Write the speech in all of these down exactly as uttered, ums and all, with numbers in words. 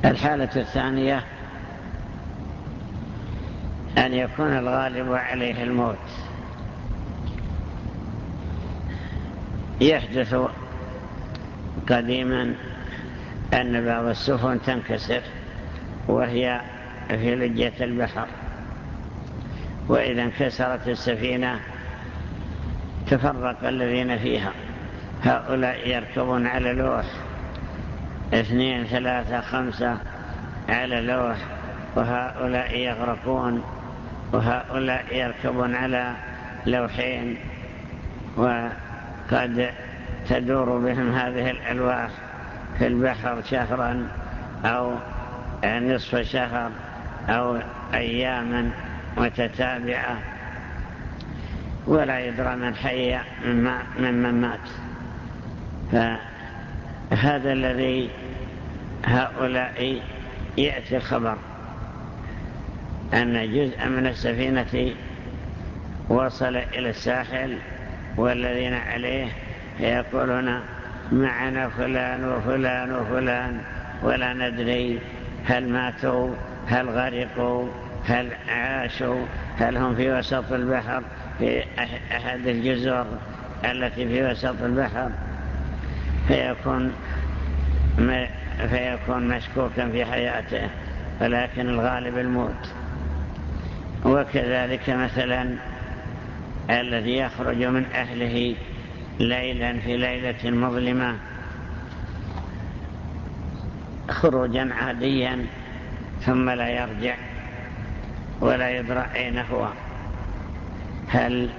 الحالة الثانية أن يكون الغالب عليه الموت. يحدث قديما أن بعض السفن تنكسر وهي في لجة البحر، وإذا انكسرت السفينة تفرق الذين فيها، هؤلاء يركبون على لوح، اثنين ثلاثة خمسة على لوح، وهؤلاء يغرقون، وهؤلاء يركبون على لوحين، وقد تدور بهم هذه الألواح في البحر شهرا أو نصف شهر أو أياما متتابعة، ولا يدرى من حي ممن مات. فهذا الذي هؤلاء يأتي الخبر أن جزء من السفينة وصل إلى الساحل والذين عليه يقولون معنا فلان وفلان وفلان، ولا ندري هل ماتوا هل غرقوا هل عاشوا، هل هم في وسط البحر في أحد الجزر التي في وسط البحر، فيكون فيكون مشكوكا في حياته، ولكن الغالب الموت. وكذلك مثلا الذي يخرج من أهله ليلا في ليلة مظلمة خروجا عاديا ثم لا يرجع ولا يدرى أين هو، هل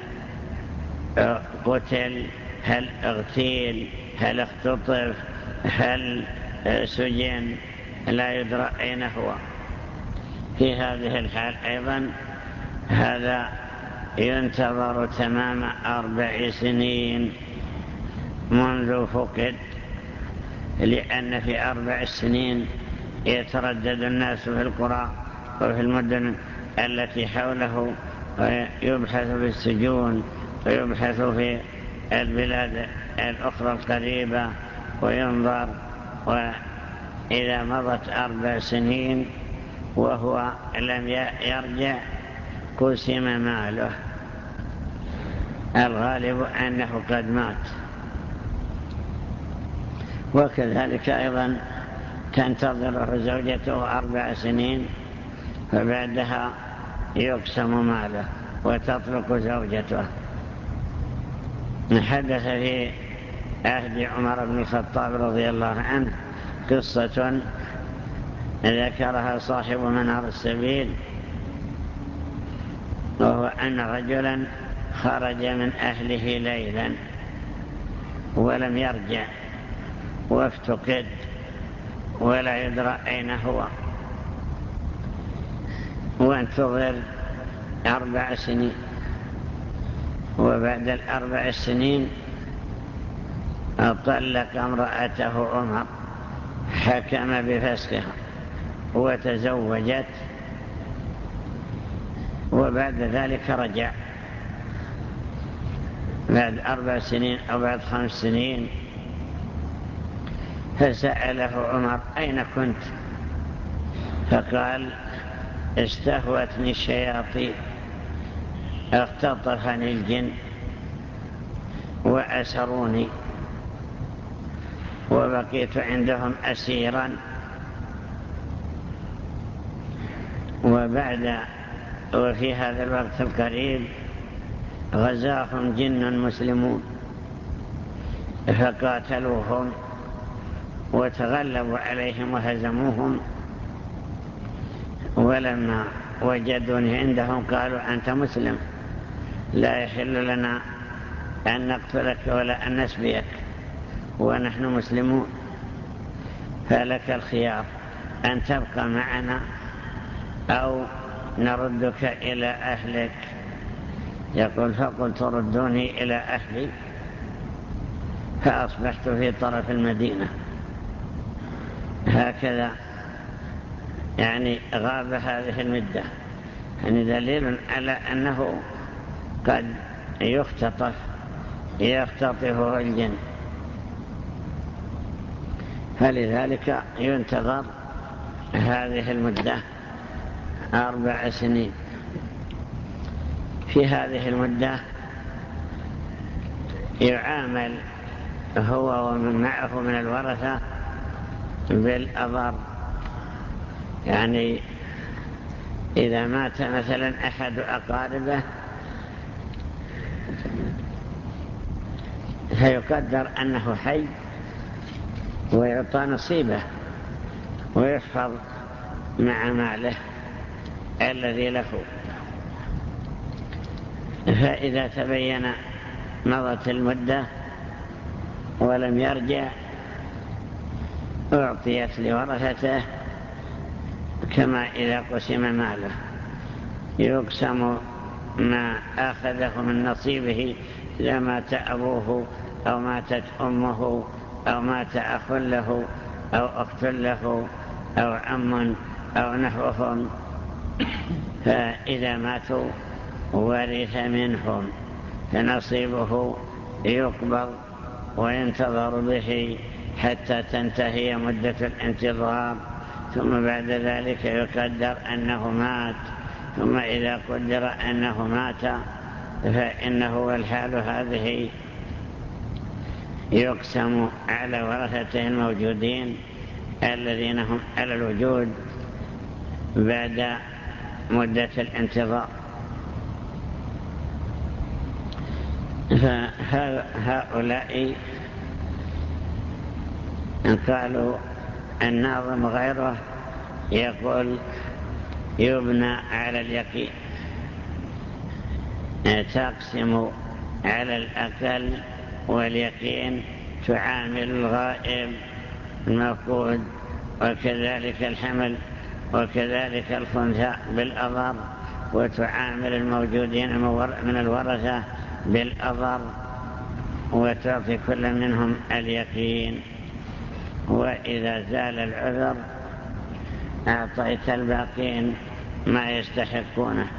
قتل هل اغتيل هل اختطف هل سجن، لا يدرى أين هو. في هذه الحال أيضا هذا ينتظر تمام أربع سنين منذ فقد، لأن في أربع سنين يتردد الناس في القرى وفي المدن التي حوله، ويبحث في السجون ويبحث في البلاد الأخرى القريبة وينظر، وإذا مضت أربع سنين وهو لم يرجع قسم ماله، الغالب أنه قد مات. وكذلك أيضا تنتظره زوجته أربع سنين فبعدها يقسم ماله وتطلق زوجته. حدث في عهد عمر بن الخطاب رضي الله عنه قصة ذكرها صاحب منار السبيل، وهو أن رجلا خرج من أهله ليلا ولم يرجع وافتقد ولا يدرى أين هو، وانتظر أربع سنين، وبعد الأربع سنين طلق امرأته عمر، حكم بفسخها وتزوجت، وبعد ذلك رجع بعد أربع سنين أو بعد خمس سنين، فسأله عمر أين كنت؟ فقال استهوتني الشياطين، اختطفني الجن وأسروني وبقيت عندهم أسيرا، وبعد وفي هذا الوقت القريب غزاهم جن مسلمون فقاتلوهم وتغلبوا عليهم وهزموهم، ولما وجدوني عندهم قالوا أنت مسلم، لا يحل لنا أن نقتلك ولا أن نسبيك ونحن مسلمون، فلك الخيار أن تبقى معنا أو نردك إلى أهلك. يقول فقلت ردوني إلى أهلي، فأصبحت في طرف المدينة. هكذا يعني غاب هذه المدة، يعني دليل على أنه قد يختطف يختطفه الجن، فلذلك ينتظر هذه المدة أربع سنين. في هذه المدة يعامل هو ومن معه من الورثة بالأضر، يعني إذا مات مثلا أحد أقاربه فيقدر أنه حي ويعطى نصيبه ويحفظ مع ماله الذي له. فإذا تبين مضت المدة ولم يرجع أعطيت لورثته كما إذا قسم ماله، يقسم ما أخذه من نصيبه إذا مات أبوه أو ماتت أمه أو مات أخ له أو أخت له أو عم أو نحوهم، فإذا ماتوا ورث منهم فنصيبه يقبض وينتظر به حتى تنتهي مدة الانتظار، ثم بعد ذلك يقدر أنه مات. ثم إذا قدر أنه مات فإنه والحال هذه يقسم على ورثته الموجودين الذين هم على الوجود بعد مدة الانتظار. فهؤلاء قالوا الناظم غيره يقول يبنى على اليقين، تقسم على الأقل واليقين، تعامل الغائب المفقود وكذلك الحمل وكذلك الخنثى بالأضر، وتعامل الموجودين من الورثة بالأضر، وتعطي كل منهم اليقين. وإذا زال العذر أعطيت الباقين ما يستحقونه.